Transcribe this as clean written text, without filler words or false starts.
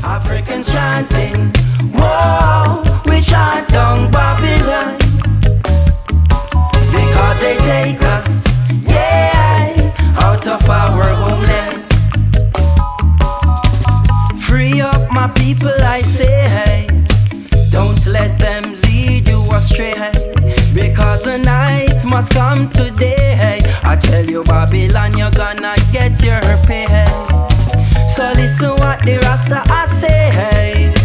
Africans chanting, whoa, we chant down Babylon, because they take us, yeah, out of our homeland. Free up my people, I say, hey, don't let them lead you astray, because the night must come today, hey. I tell you Babylon, you're gonna get your pay, hey. So listen what the Rasta I say, hey.